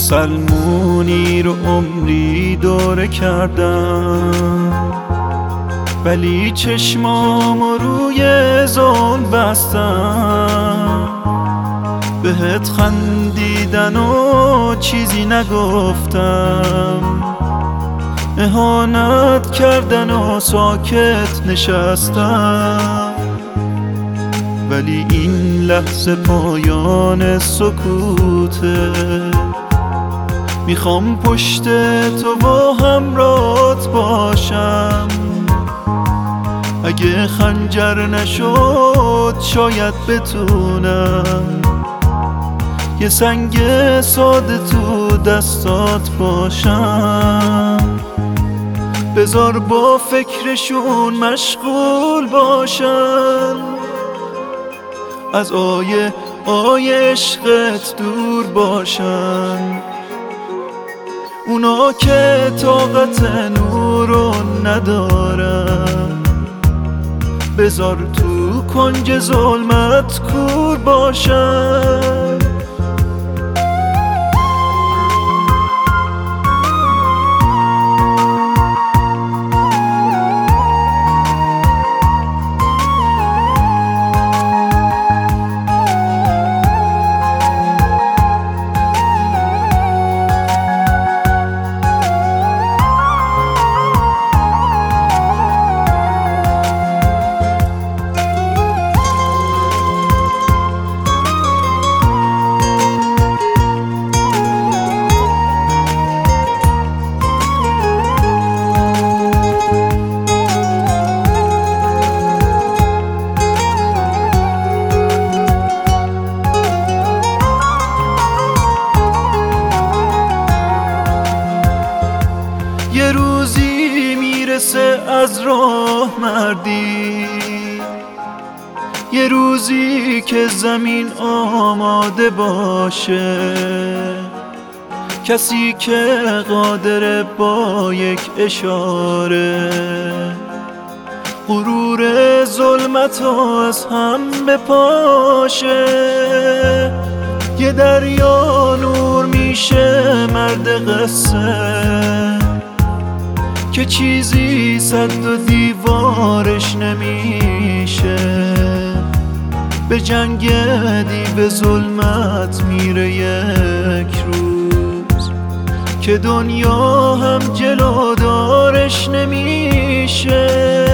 مسلمونی رو عمری دوره کردم، ولی چشمامو روی ظلم بستم. بهت خندیدن و چیزی نگفتم، اهانت کردن و ساکت نشستم. ولی این لحظه پایان سکوته، میخوام پشت تو و همراهت باشم. اگه خنجر نشد شاید بتونم یه سنگ ساده تو دستات باشم. بذار با فکرشون مشغول باشن، از آیه عشقت دور باشن. اونا که طاقت نورو ندارن، بذار تو کنج ظلمت کور باشن. یه روزی میرسه از راه مردی، یه روزی که زمین آماده باشه. کسی که قادر با یک اشاره غرور ظلمتو از هم بپاشه. یه دریا نور میشه مرد قصه، که چیزی صد و دیوارش نمیشه. به جنگ دیو ظلمت میره یک روز، که دنیا هم جلودارش نمیشه.